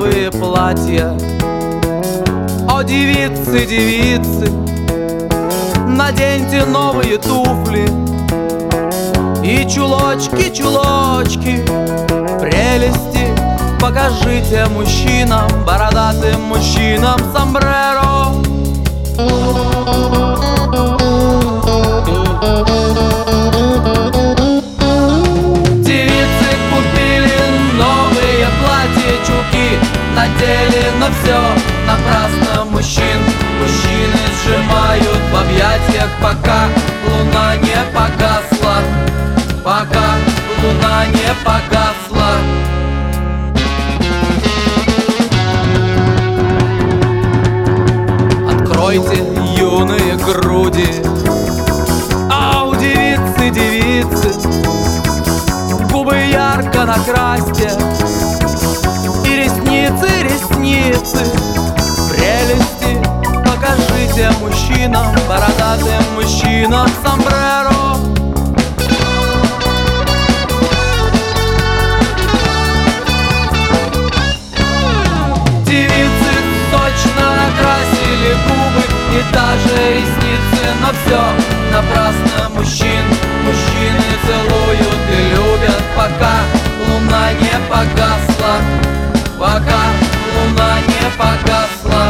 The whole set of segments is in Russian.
новые платья. О, девицы, девицы, наденьте новые туфли и чулочки, чулочки, прелести покажите мужчинам, бородатым мужчинам сомбреро. Девицы купили новые платья, чулки надели, но все напрасно мужчины сжимают в объятиях, пока луна не погасла, пока луна не погасла. Откройте юные груди, ау, девицы, девицы, губы ярко накрасьте и ресницы, ресницы, прелести покажите мужчинам, бородатым мужчинам сомбреро. Девицы точно накрасили губы и даже ресницы, но все напрасно мужчины целуют и любят, пока луна не погасла, пока луна не погасла.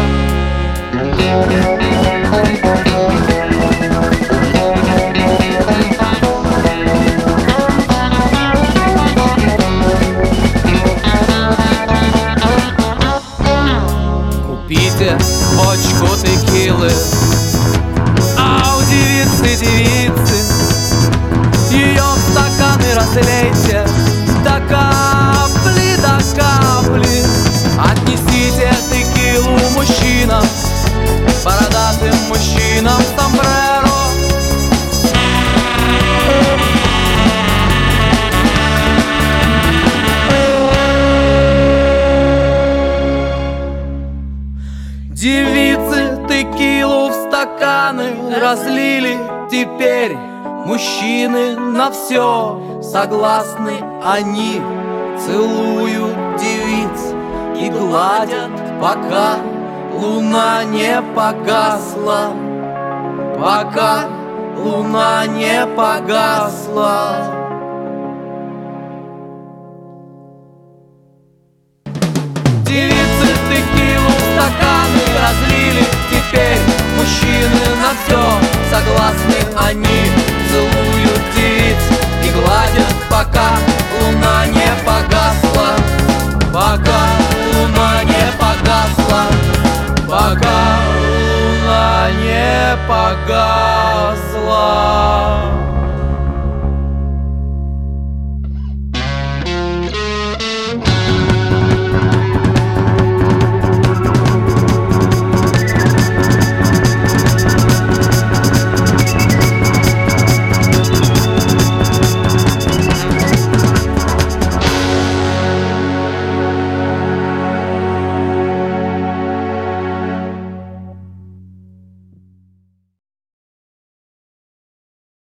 Купите бочку текилы, ау, девицы, девицы, ее в стаканы разлейте до капли, до капли. Отнесите текилу мужчинам, бородатым мужчинам сомбреро. Девицы текилу в стаканы разлили, теперь мужчины на все согласны. Они целуют девиц и гладят, пока луна не погасла, пока луна не погасла. Девицы текилу в стаканы разлили, теперь мужчины на все согласны. Они целуют девиц и гладят, пока луна не погасла, пока луна не погасла, пока луна не погасла.